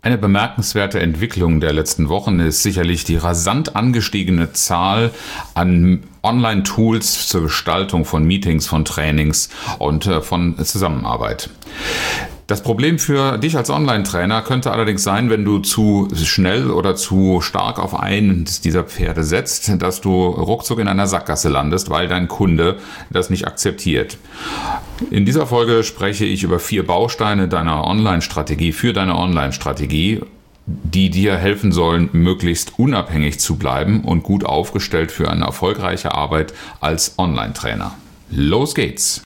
Eine bemerkenswerte Entwicklung der letzten Wochen ist sicherlich die rasant angestiegene Zahl an Online-Tools zur Gestaltung von Meetings, von Trainings und von Zusammenarbeit. Das Problem für dich als Online-Trainer könnte allerdings sein, wenn du zu schnell oder zu stark auf eines dieser Pferde setzt, dass du ruckzuck in einer Sackgasse landest, weil dein Kunde das nicht akzeptiert. In dieser Folge spreche ich über 4 Bausteine deiner Online-Strategie, für deine Online-Strategie, die dir helfen sollen, möglichst unabhängig zu bleiben und gut aufgestellt für eine erfolgreiche Arbeit als Online-Trainer. Los geht's!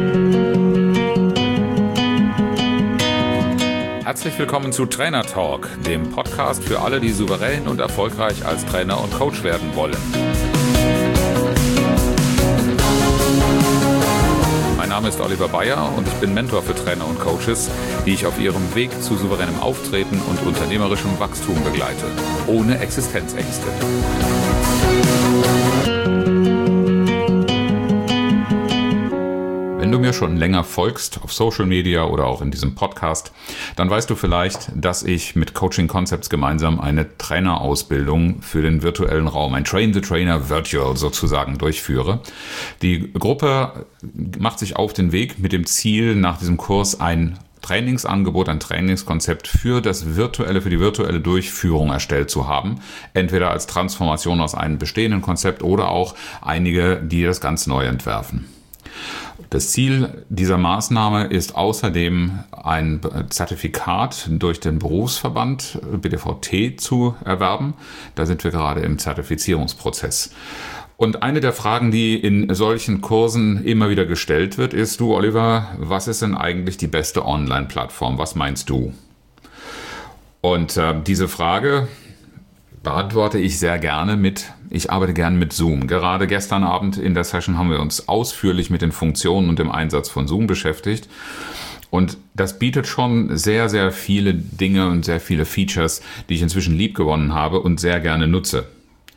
Herzlich willkommen zu Trainer Talk, dem Podcast für alle, die souverän und erfolgreich als Trainer und Coach werden wollen. Mein Name ist Oliver Bayer und ich bin Mentor für Trainer und Coaches, die ich auf ihrem Weg zu souveränem Auftreten und unternehmerischem Wachstum begleite, ohne Existenzängste. Wenn du mir schon länger folgst auf Social Media oder auch in diesem Podcast, dann weißt du vielleicht, dass ich mit Coaching Concepts gemeinsam eine Trainerausbildung für den virtuellen Raum, ein Train the Trainer Virtual sozusagen, durchführe. Die Gruppe macht sich auf den Weg mit dem Ziel, nach diesem Kurs ein Trainingsangebot, ein Trainingskonzept für die virtuelle Durchführung erstellt zu haben. Entweder als Transformation aus einem bestehenden Konzept oder auch einige, die das ganz neu entwerfen. Das Ziel dieser Maßnahme ist außerdem ein Zertifikat durch den Berufsverband BDVT zu erwerben. Da sind wir gerade im Zertifizierungsprozess. Und eine der Fragen, die in solchen Kursen immer wieder gestellt wird, ist: Du, Oliver, was ist denn eigentlich die beste Online-Plattform? Was meinst du? Und diese Frage beantworte ich sehr gerne ich arbeite gerne mit Zoom. Gerade gestern Abend in der Session haben wir uns ausführlich mit den Funktionen und dem Einsatz von Zoom beschäftigt. Und das bietet schon sehr, sehr viele Dinge und sehr viele Features, die ich inzwischen liebgewonnen habe und sehr gerne nutze.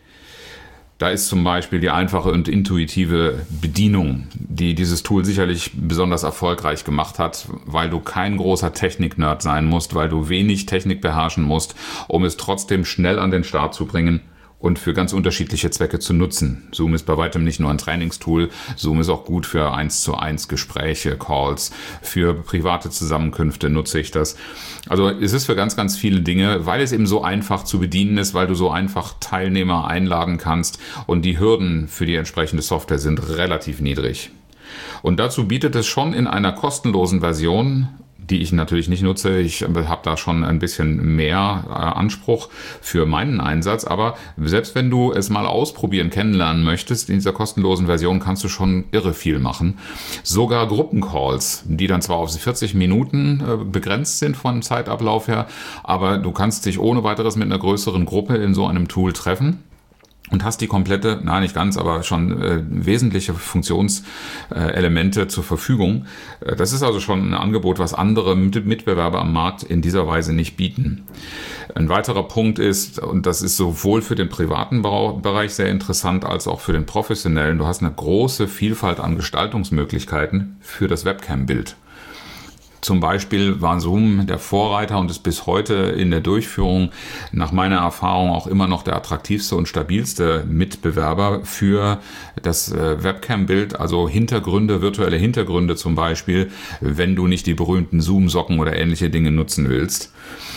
Da ist zum Beispiel die einfache und intuitive Bedienung, die dieses Tool sicherlich besonders erfolgreich gemacht hat, weil du kein großer Technik-Nerd sein musst, weil du wenig Technik beherrschen musst, um es trotzdem schnell an den Start zu bringen und für ganz unterschiedliche Zwecke zu nutzen. Zoom ist bei weitem nicht nur ein Trainingstool, Zoom ist auch gut für 1:1 Gespräche, Calls, für private Zusammenkünfte nutze ich das. Also es ist für ganz, ganz viele Dinge, weil es eben so einfach zu bedienen ist, weil du so einfach Teilnehmer einladen kannst und die Hürden für die entsprechende Software sind relativ niedrig. Und dazu bietet es schon in einer kostenlosen Version, die ich natürlich nicht nutze. Ich habe da schon ein bisschen mehr Anspruch für meinen Einsatz. Aber selbst wenn du es mal ausprobieren, kennenlernen möchtest, in dieser kostenlosen Version kannst du schon irre viel machen. Sogar Gruppencalls, die dann zwar auf 40 Minuten begrenzt sind von Zeitablauf her, aber du kannst dich ohne weiteres mit einer größeren Gruppe in so einem Tool treffen. Und hast die komplette, nicht ganz, aber schon wesentliche Funktionselemente zur Verfügung. Das ist also schon ein Angebot, was andere Mitbewerber am Markt in dieser Weise nicht bieten. Ein weiterer Punkt ist, und das ist sowohl für den privaten Bereich sehr interessant als auch für den professionellen, du hast eine große Vielfalt an Gestaltungsmöglichkeiten für das Webcam-Bild. Zum Beispiel war Zoom der Vorreiter und ist bis heute in der Durchführung nach meiner Erfahrung auch immer noch der attraktivste und stabilste Mitbewerber für das Webcam-Bild, also Hintergründe, virtuelle Hintergründe zum Beispiel, wenn du nicht die berühmten Zoom-Socken oder ähnliche Dinge nutzen willst.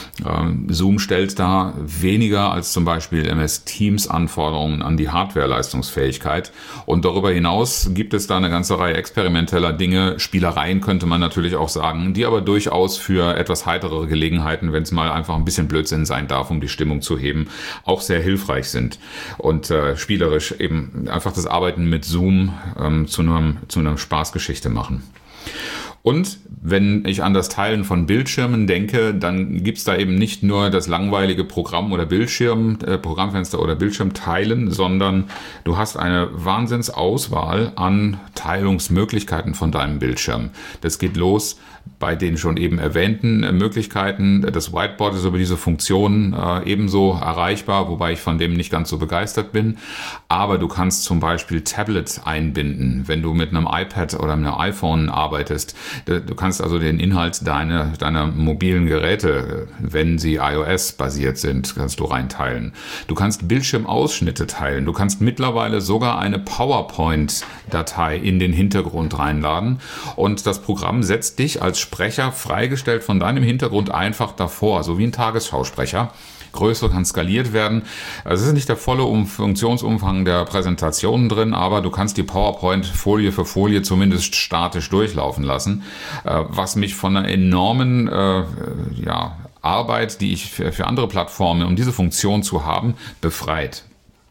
Zoom stellt da weniger als zum Beispiel MS Teams Anforderungen an die Hardware-Leistungsfähigkeit. Und darüber hinaus gibt es da eine ganze Reihe experimenteller Dinge, Spielereien könnte man natürlich auch sagen, die aber durchaus für etwas heitere Gelegenheiten, wenn es mal einfach ein bisschen Blödsinn sein darf, um die Stimmung zu heben, auch sehr hilfreich sind. Und spielerisch eben einfach das Arbeiten mit Zoom zu einer Spaßgeschichte machen. Und wenn ich an das Teilen von Bildschirmen denke, dann gibt's da eben nicht nur das langweilige Programm oder Programmfenster oder Bildschirm teilen, sondern du hast eine Wahnsinnsauswahl an Teilungsmöglichkeiten von deinem Bildschirm. Das geht los bei den schon eben erwähnten Möglichkeiten. Das Whiteboard ist über diese Funktion ebenso erreichbar, wobei ich von dem nicht ganz so begeistert bin. Aber du kannst zum Beispiel Tablets einbinden, wenn du mit einem iPad oder einem iPhone arbeitest. Du kannst also den Inhalt deiner mobilen Geräte, wenn sie iOS-basiert sind, kannst du reinteilen. Du kannst Bildschirmausschnitte teilen. Du kannst mittlerweile sogar eine PowerPoint-Datei in den Hintergrund reinladen. Und das Programm setzt dich als Sprecher freigestellt von deinem Hintergrund einfach davor, so wie ein Tagesschausprecher. Größer kann skaliert werden. Also es ist nicht der volle Funktionsumfang der Präsentationen drin, aber du kannst die PowerPoint Folie für Folie zumindest statisch durchlaufen lassen, was mich von einer enormen Arbeit, die ich für andere Plattformen, um diese Funktion zu haben, befreit.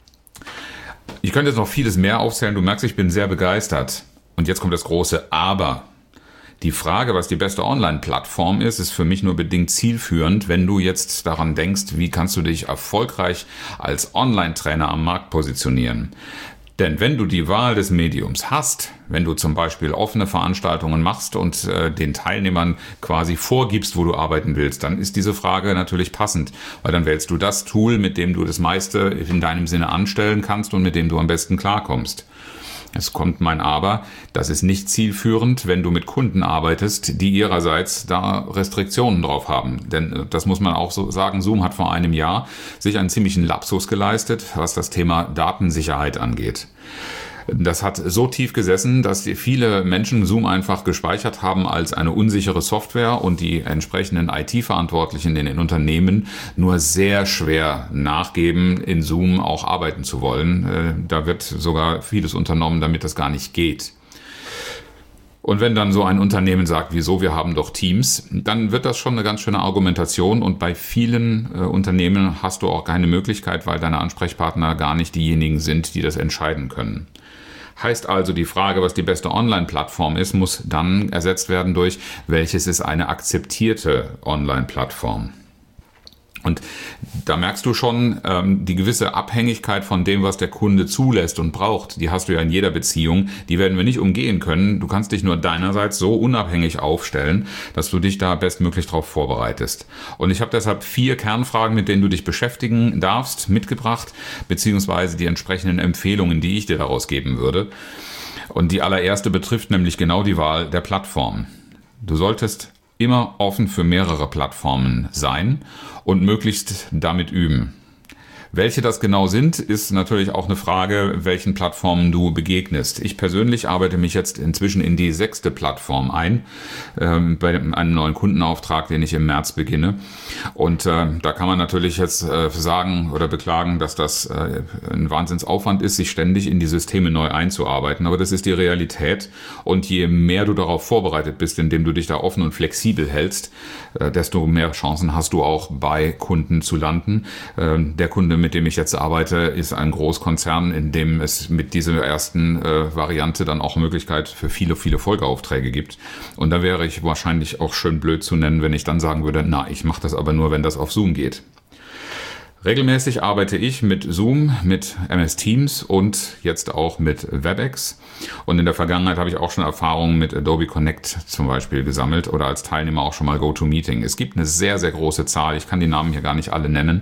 Ich könnte jetzt noch vieles mehr aufzählen. Du merkst, ich bin sehr begeistert. Und jetzt kommt das große Aber. Die Frage, was die beste Online-Plattform ist für mich nur bedingt zielführend, wenn du jetzt daran denkst, wie kannst du dich erfolgreich als Online-Trainer am Markt positionieren. Denn wenn du die Wahl des Mediums hast, wenn du zum Beispiel offene Veranstaltungen machst und den Teilnehmern quasi vorgibst, wo du arbeiten willst, dann ist diese Frage natürlich passend, weil dann wählst du das Tool, mit dem du das meiste in deinem Sinne anstellen kannst und mit dem du am besten klarkommst. Es kommt mein Aber, das ist nicht zielführend, wenn du mit Kunden arbeitest, die ihrerseits da Restriktionen drauf haben. Denn das muss man auch so sagen, Zoom hat vor einem Jahr sich einen ziemlichen Lapsus geleistet, was das Thema Datensicherheit angeht. Das hat so tief gesessen, dass viele Menschen Zoom einfach gespeichert haben als eine unsichere Software und die entsprechenden IT-Verantwortlichen in den Unternehmen nur sehr schwer nachgeben, in Zoom auch arbeiten zu wollen. Da wird sogar vieles unternommen, damit das gar nicht geht. Und wenn dann so ein Unternehmen sagt, wieso, wir haben doch Teams, dann wird das schon eine ganz schöne Argumentation und bei vielen Unternehmen hast du auch keine Möglichkeit, weil deine Ansprechpartner gar nicht diejenigen sind, die das entscheiden können. Heißt also, die Frage, was die beste Online-Plattform ist, muss dann ersetzt werden durch, welches ist eine akzeptierte Online-Plattform. Und da merkst du schon, die gewisse Abhängigkeit von dem, was der Kunde zulässt und braucht, die hast du ja in jeder Beziehung, die werden wir nicht umgehen können. Du kannst dich nur deinerseits so unabhängig aufstellen, dass du dich da bestmöglich darauf vorbereitest. Und ich habe deshalb 4 Kernfragen, mit denen du dich beschäftigen darfst, mitgebracht, beziehungsweise die entsprechenden Empfehlungen, die ich dir daraus geben würde. Und die allererste betrifft nämlich genau die Wahl der Plattform. Du solltest immer offen für mehrere Plattformen sein und möglichst damit üben. Welche das genau sind, ist natürlich auch eine Frage, welchen Plattformen du begegnest. Ich persönlich arbeite mich jetzt inzwischen in die 6. Plattform ein, bei einem neuen Kundenauftrag, den ich im März beginne. Und da kann man natürlich jetzt sagen oder beklagen, dass das ein Wahnsinnsaufwand ist, sich ständig in die Systeme neu einzuarbeiten. Aber das ist die Realität. Und je mehr du darauf vorbereitet bist, indem du dich da offen und flexibel hältst, desto mehr Chancen hast du auch bei Kunden zu landen. Der Kunde, mit dem ich jetzt arbeite, ist ein Großkonzern, in dem es mit dieser ersten Variante dann auch Möglichkeit für viele, viele Folgeaufträge gibt. Und da wäre ich wahrscheinlich auch schön blöd zu nennen, wenn ich dann sagen würde, ich mache das aber nur, wenn das auf Zoom geht. Regelmäßig arbeite ich mit Zoom, mit MS Teams und jetzt auch mit WebEx. Und in der Vergangenheit habe ich auch schon Erfahrungen mit Adobe Connect zum Beispiel gesammelt oder als Teilnehmer auch schon mal GoToMeeting. Es gibt eine sehr, sehr große Zahl. Ich kann die Namen hier gar nicht alle nennen.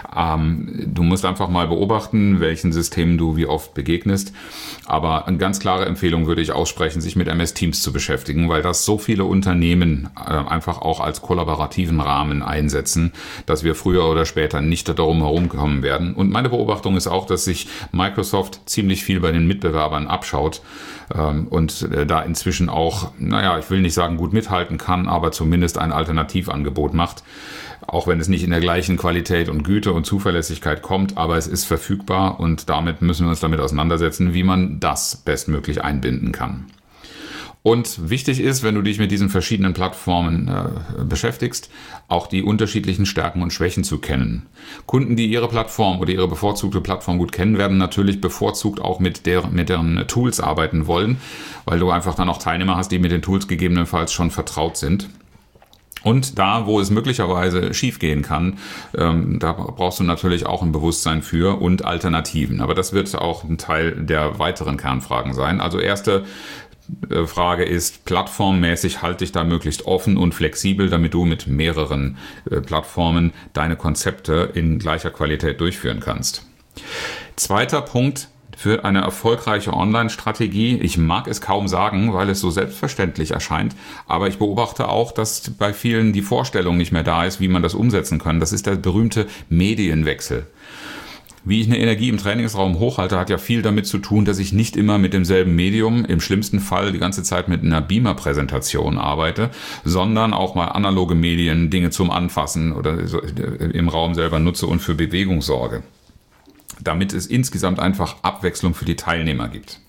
Du musst einfach mal beobachten, welchen Systemen du wie oft begegnest. Aber eine ganz klare Empfehlung würde ich aussprechen, sich mit MS Teams zu beschäftigen, weil das so viele Unternehmen einfach auch als kollaborativen Rahmen einsetzen, dass wir früher oder später nicht darum herumkommen werden. Und meine Beobachtung ist auch, dass sich Microsoft ziemlich viel bei den Mitbewerbern abschaut und da inzwischen auch, ich will nicht sagen gut mithalten kann, aber zumindest ein Alternativangebot macht. Auch wenn es nicht in der gleichen Qualität und Güte und Zuverlässigkeit kommt, aber es ist verfügbar und damit müssen wir uns damit auseinandersetzen, wie man das bestmöglich einbinden kann. Und wichtig ist, wenn du dich mit diesen verschiedenen Plattformen beschäftigst, auch die unterschiedlichen Stärken und Schwächen zu kennen. Kunden, die ihre Plattform oder ihre bevorzugte Plattform gut kennen, werden natürlich bevorzugt auch mit deren Tools arbeiten wollen, weil du einfach dann auch Teilnehmer hast, die mit den Tools gegebenenfalls schon vertraut sind. Und da, wo es möglicherweise schiefgehen kann, da brauchst du natürlich auch ein Bewusstsein für und Alternativen. Aber das wird auch ein Teil der weiteren Kernfragen sein. Also erste Frage ist, plattformmäßig halte dich da möglichst offen und flexibel, damit du mit mehreren Plattformen deine Konzepte in gleicher Qualität durchführen kannst. Zweiter Punkt, für eine erfolgreiche Online-Strategie? Ich mag es kaum sagen, weil es so selbstverständlich erscheint, aber ich beobachte auch, dass bei vielen die Vorstellung nicht mehr da ist, wie man das umsetzen kann. Das ist der berühmte Medienwechsel. Wie ich eine Energie im Trainingsraum hochhalte, hat ja viel damit zu tun, dass ich nicht immer mit demselben Medium, im schlimmsten Fall die ganze Zeit mit einer Beamer-Präsentation arbeite, sondern auch mal analoge Medien, Dinge zum Anfassen oder im Raum selber nutze und für Bewegung sorge, damit es insgesamt einfach Abwechslung für die Teilnehmer gibt.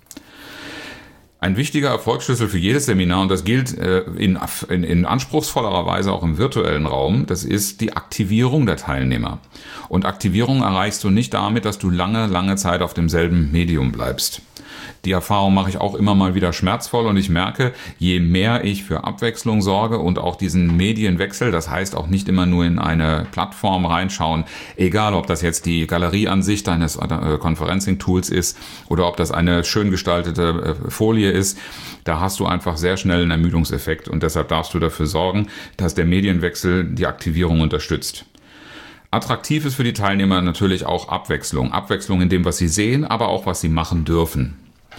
Ein wichtiger Erfolgsschlüssel für jedes Seminar, und das gilt in anspruchsvollerer Weise auch im virtuellen Raum, das ist die Aktivierung der Teilnehmer. Und Aktivierung erreichst du nicht damit, dass du lange Zeit auf demselben Medium bleibst. Die Erfahrung mache ich auch immer mal wieder schmerzvoll und ich merke, je mehr ich für Abwechslung sorge und auch diesen Medienwechsel, das heißt auch nicht immer nur in eine Plattform reinschauen, egal ob das jetzt die Galerieansicht deines Conferencing-Tools ist oder ob das eine schön gestaltete Folie ist, da hast du einfach sehr schnell einen Ermüdungseffekt und deshalb darfst du dafür sorgen, dass der Medienwechsel die Aktivierung unterstützt. Attraktiv ist für die Teilnehmer natürlich auch Abwechslung. Abwechslung in dem, was sie sehen, aber auch, was sie machen dürfen.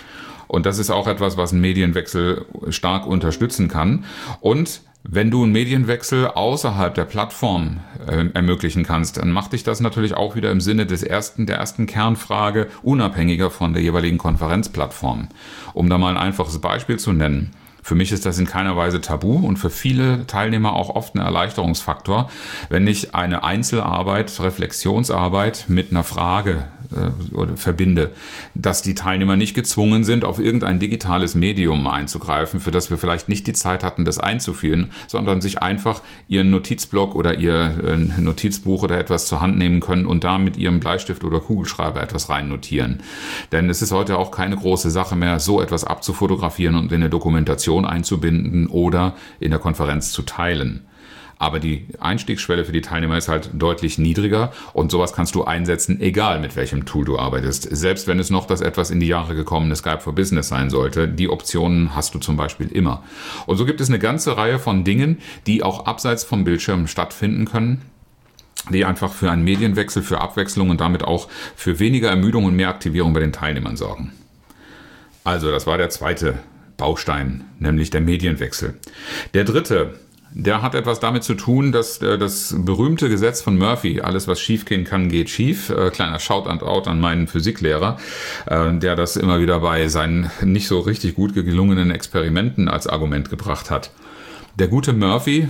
Und das ist auch etwas, was einen Medienwechsel stark unterstützen kann. Und wenn du einen Medienwechsel außerhalb der Plattform ermöglichen kannst, dann macht dich das natürlich auch wieder im Sinne der ersten Kernfrage unabhängiger von der jeweiligen Konferenzplattform. Um da mal ein einfaches Beispiel zu nennen. Für mich ist das in keiner Weise tabu und für viele Teilnehmer auch oft ein Erleichterungsfaktor, wenn ich eine Einzelarbeit, Reflexionsarbeit mit einer Frage verbinde, dass die Teilnehmer nicht gezwungen sind, auf irgendein digitales Medium einzugreifen, für das wir vielleicht nicht die Zeit hatten, das einzuführen, sondern sich einfach ihren Notizblock oder ihr Notizbuch oder etwas zur Hand nehmen können und da mit ihrem Bleistift oder Kugelschreiber etwas rein notieren. Denn es ist heute auch keine große Sache mehr, so etwas abzufotografieren und in eine Dokumentation einzubinden oder in der Konferenz zu teilen. Aber die Einstiegsschwelle für die Teilnehmer ist halt deutlich niedriger und sowas kannst du einsetzen, egal mit welchem Tool du arbeitest. Selbst wenn es noch das etwas in die Jahre gekommene Skype for Business sein sollte, die Optionen hast du zum Beispiel immer. Und so gibt es eine ganze Reihe von Dingen, die auch abseits vom Bildschirm stattfinden können, die einfach für einen Medienwechsel, für Abwechslung und damit auch für weniger Ermüdung und mehr Aktivierung bei den Teilnehmern sorgen. Also das war der zweite Baustein, nämlich der Medienwechsel. Der dritte, der hat etwas damit zu tun, dass das berühmte Gesetz von Murphy, alles was schief gehen kann, geht schief. Kleiner Shoutout an meinen Physiklehrer, der das immer wieder bei seinen nicht so richtig gut gelungenen Experimenten als Argument gebracht hat. Der gute Murphy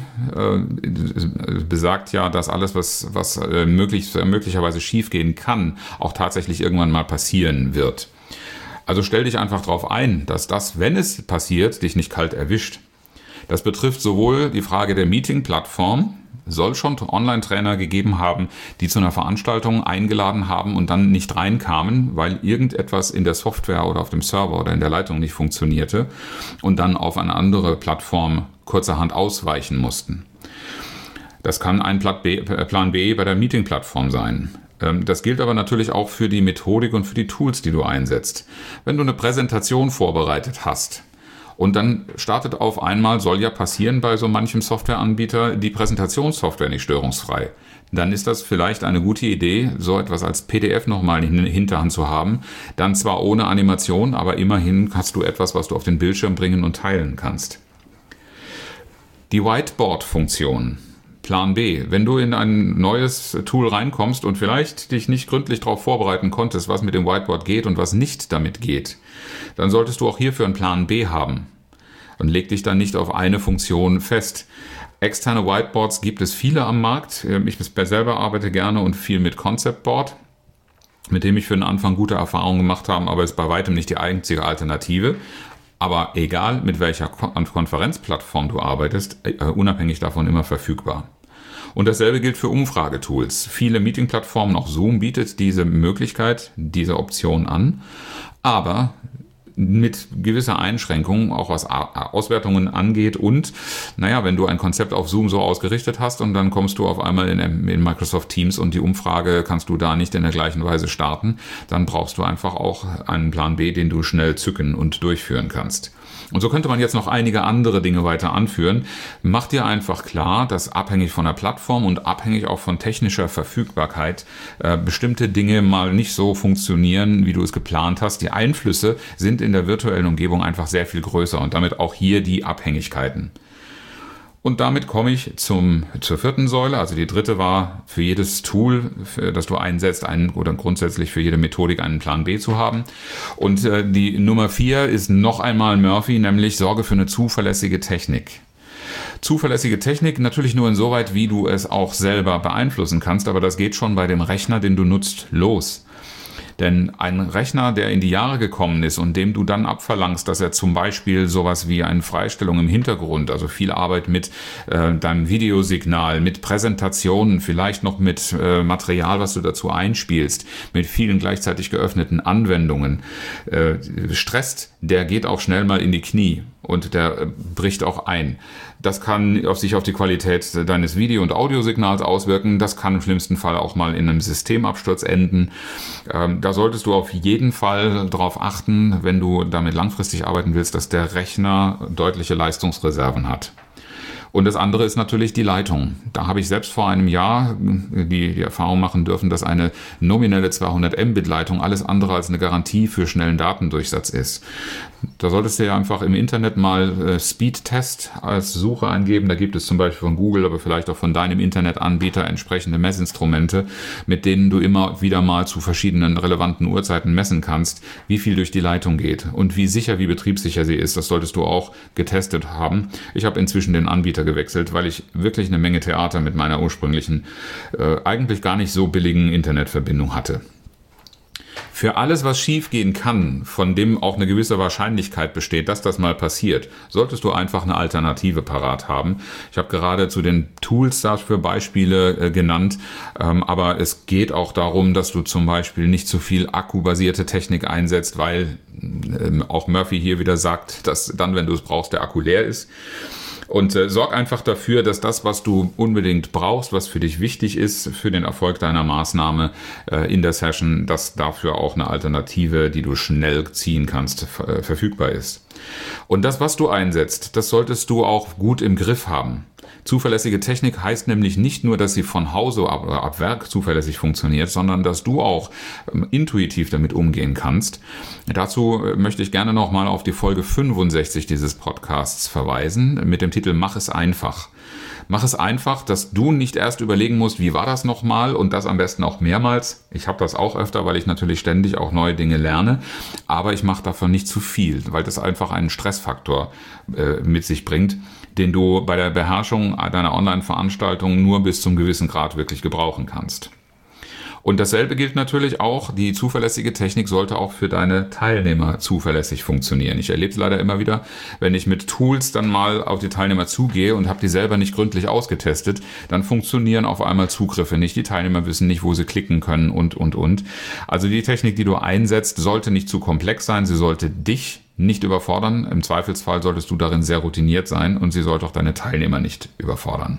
besagt ja, dass alles, was möglicherweise schief gehen kann, auch tatsächlich irgendwann mal passieren wird. Also stell dich einfach darauf ein, dass das, wenn es passiert, dich nicht kalt erwischt. Das betrifft sowohl die Frage der Meeting-Plattform, soll schon Online-Trainer gegeben haben, die zu einer Veranstaltung eingeladen haben und dann nicht reinkamen, weil irgendetwas in der Software oder auf dem Server oder in der Leitung nicht funktionierte und dann auf eine andere Plattform kurzerhand ausweichen mussten. Das kann ein Plan B bei der Meeting-Plattform sein. Das gilt aber natürlich auch für die Methodik und für die Tools, die du einsetzt. Wenn du eine Präsentation vorbereitet hast, und dann startet auf einmal, soll ja passieren bei so manchem Softwareanbieter, die Präsentationssoftware nicht störungsfrei. Dann ist das vielleicht eine gute Idee, so etwas als PDF nochmal in der Hinterhand zu haben. Dann zwar ohne Animation, aber immerhin hast du etwas, was du auf den Bildschirm bringen und teilen kannst. Die Whiteboard-Funktion. Plan B. Wenn du in ein neues Tool reinkommst und vielleicht dich nicht gründlich darauf vorbereiten konntest, was mit dem Whiteboard geht und was nicht damit geht, dann solltest du auch hierfür einen Plan B haben und leg dich dann nicht auf eine Funktion fest. Externe Whiteboards gibt es viele am Markt. Ich selber arbeite gerne und viel mit Concept Board, mit dem ich für den Anfang gute Erfahrungen gemacht habe, aber ist bei weitem nicht die einzige Alternative. Aber egal, mit welcher Konferenzplattform du arbeitest, unabhängig davon immer verfügbar. Und dasselbe gilt für Umfragetools. Viele Meeting-Plattformen, auch Zoom, bietet diese Möglichkeit, diese Option an. Aber mit gewisser Einschränkung, auch was Auswertungen angeht. Und wenn du ein Konzept auf Zoom so ausgerichtet hast und dann kommst du auf einmal in Microsoft Teams und die Umfrage kannst du da nicht in der gleichen Weise starten, dann brauchst du einfach auch einen Plan B, den du schnell zücken und durchführen kannst. Und so könnte man jetzt noch einige andere Dinge weiter anführen. Mach dir einfach klar, dass abhängig von der Plattform und abhängig auch von technischer Verfügbarkeit bestimmte Dinge mal nicht so funktionieren, wie du es geplant hast. Die Einflüsse sind in der virtuellen Umgebung einfach sehr viel größer und damit auch hier die Abhängigkeiten. Und damit komme ich zur vierten Säule. Also die dritte war, für jedes Tool, das du einsetzt, oder grundsätzlich für jede Methodik einen Plan B zu haben. Und die Nummer 4 ist noch einmal Murphy, nämlich sorge für eine zuverlässige Technik. Zuverlässige Technik natürlich nur insoweit, wie du es auch selber beeinflussen kannst, aber das geht schon bei dem Rechner, den du nutzt, los. Denn ein Rechner, der in die Jahre gekommen ist und dem du dann abverlangst, dass er zum Beispiel sowas wie eine Freistellung im Hintergrund, also viel Arbeit mit deinem Videosignal, mit Präsentationen, vielleicht noch mit Material, was du dazu einspielst, mit vielen gleichzeitig geöffneten Anwendungen, stresst, der geht auch schnell mal in die Knie und der bricht auch ein. Das kann sich auf die Qualität deines Video- und Audiosignals auswirken. Das kann im schlimmsten Fall auch mal in einem Systemabsturz enden. Da solltest du auf jeden Fall darauf achten, wenn du damit langfristig arbeiten willst, dass der Rechner deutliche Leistungsreserven hat. Und das andere ist natürlich die Leitung. Da habe ich selbst vor einem Jahr die Erfahrung machen dürfen, dass eine nominelle 200 Mbit Leitung alles andere als eine Garantie für schnellen Datendurchsatz ist. Da solltest du ja einfach im Internet mal Speedtest als Suche eingeben. Da gibt es zum Beispiel von Google, aber vielleicht auch von deinem Internetanbieter entsprechende Messinstrumente, mit denen du immer wieder mal zu verschiedenen relevanten Uhrzeiten messen kannst, wie viel durch die Leitung geht und wie sicher, wie betriebssicher sie ist. Das solltest du auch getestet haben. Ich habe inzwischen den Anbieter gewechselt, weil ich wirklich eine Menge Theater mit meiner ursprünglichen, eigentlich gar nicht so billigen Internetverbindung hatte. Für alles, was schiefgehen kann, von dem auch eine gewisse Wahrscheinlichkeit besteht, dass das mal passiert, solltest du einfach eine Alternative parat haben. Ich habe gerade zu den Tools dafür Beispiele genannt, aber es geht auch darum, dass du zum Beispiel nicht zu viel akkubasierte Technik einsetzt, weil auch Murphy hier wieder sagt, dass dann, wenn du es brauchst, der Akku leer ist. Und sorg einfach dafür, dass das, was du unbedingt brauchst, was für dich wichtig ist, für den Erfolg deiner Maßnahme in der Session, dass dafür auch eine Alternative, die du schnell ziehen kannst, verfügbar ist. Und das, was du einsetzt, das solltest du auch gut im Griff haben. Zuverlässige Technik heißt nämlich nicht nur, dass sie von Hause ab Werk zuverlässig funktioniert, sondern dass du auch intuitiv damit umgehen kannst. Dazu möchte ich gerne nochmal auf die Folge 65 dieses Podcasts verweisen mit dem Titel Mach es einfach. Mach es einfach, dass du nicht erst überlegen musst, wie war das nochmal und das am besten auch mehrmals. Ich habe das auch öfter, weil ich natürlich ständig auch neue Dinge lerne, aber ich mache davon nicht zu viel, weil das einfach einen Stressfaktor mit sich bringt, den du bei der Beherrschung deiner Online-Veranstaltung nur bis zum gewissen Grad wirklich gebrauchen kannst. Und dasselbe gilt natürlich auch, die zuverlässige Technik sollte auch für deine Teilnehmer zuverlässig funktionieren. Ich erlebe es leider immer wieder, wenn ich mit Tools dann mal auf die Teilnehmer zugehe und habe die selber nicht gründlich ausgetestet, dann funktionieren auf einmal Zugriffe nicht. Die Teilnehmer wissen nicht, wo sie klicken können und. Also die Technik, die du einsetzt, sollte nicht zu komplex sein, sie sollte dich nicht überfordern. Im Zweifelsfall solltest du darin sehr routiniert sein und sie sollte auch deine Teilnehmer nicht überfordern.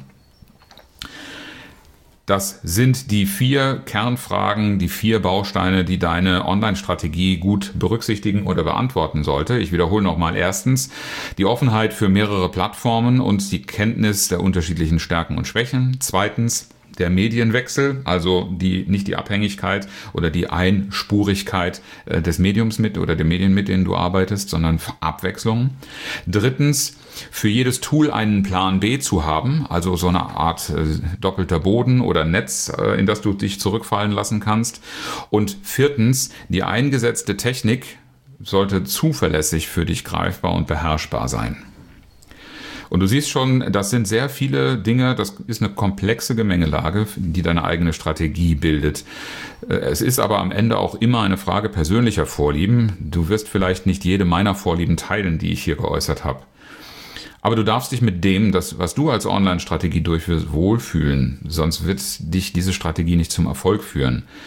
Das sind die 4 Kernfragen, die 4 Bausteine, die deine Online-Strategie gut berücksichtigen oder beantworten sollte. Ich wiederhole nochmal. Erstens, die Offenheit für mehrere Plattformen und die Kenntnis der unterschiedlichen Stärken und Schwächen. Zweitens, der Medienwechsel, also nicht die Abhängigkeit oder die Einspurigkeit des Mediums oder der Medien, mit denen du arbeitest, sondern Abwechslung. Drittens, für jedes Tool einen Plan B zu haben, also so eine Art doppelter Boden oder Netz, in das du dich zurückfallen lassen kannst. Und viertens, die eingesetzte Technik sollte zuverlässig für dich greifbar und beherrschbar sein. Und du siehst schon, das sind sehr viele Dinge, das ist eine komplexe Gemengelage, die deine eigene Strategie bildet. Es ist aber am Ende auch immer eine Frage persönlicher Vorlieben. Du wirst vielleicht nicht jede meiner Vorlieben teilen, die ich hier geäußert habe. Aber du darfst dich mit dem, was du als Online-Strategie durchführst, wohlfühlen, sonst wird dich diese Strategie nicht zum Erfolg führen.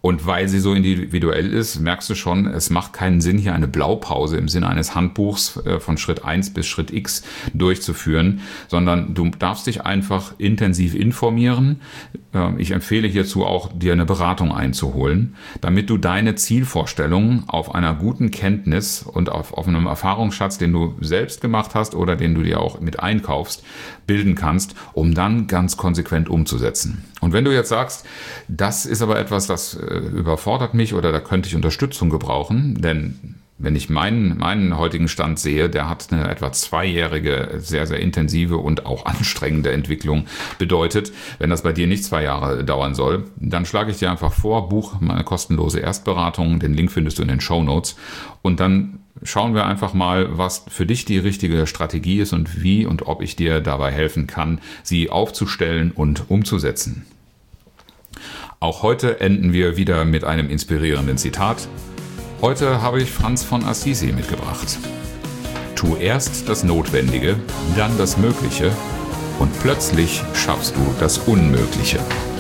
Und weil sie so individuell ist, merkst du schon, es macht keinen Sinn, hier eine Blaupause im Sinne eines Handbuchs von Schritt 1 bis Schritt X durchzuführen, sondern du darfst dich einfach intensiv informieren. Ich empfehle hierzu auch, dir eine Beratung einzuholen, damit du deine Zielvorstellungen auf einer guten Kenntnis und auf einem Erfahrungsschatz, den du selbst gemacht hast oder den du dir auch mit einkaufst, bilden kannst, um dann ganz konsequent umzusetzen. Und wenn du jetzt sagst, das ist aber etwas, das überfordert mich oder da könnte ich Unterstützung gebrauchen, denn wenn ich meinen heutigen Stand sehe, der hat eine etwa 2-jährige, sehr, sehr intensive und auch anstrengende Entwicklung bedeutet. Wenn das bei dir nicht 2 Jahre dauern soll, dann schlage ich dir einfach vor, buch meine kostenlose Erstberatung. Den Link findest du in den Shownotes. Und dann schauen wir einfach mal, was für dich die richtige Strategie ist und wie und ob ich dir dabei helfen kann, sie aufzustellen und umzusetzen. Auch heute enden wir wieder mit einem inspirierenden Zitat. Heute habe ich Franz von Assisi mitgebracht. Tu erst das Notwendige, dann das Mögliche und plötzlich schaffst du das Unmögliche.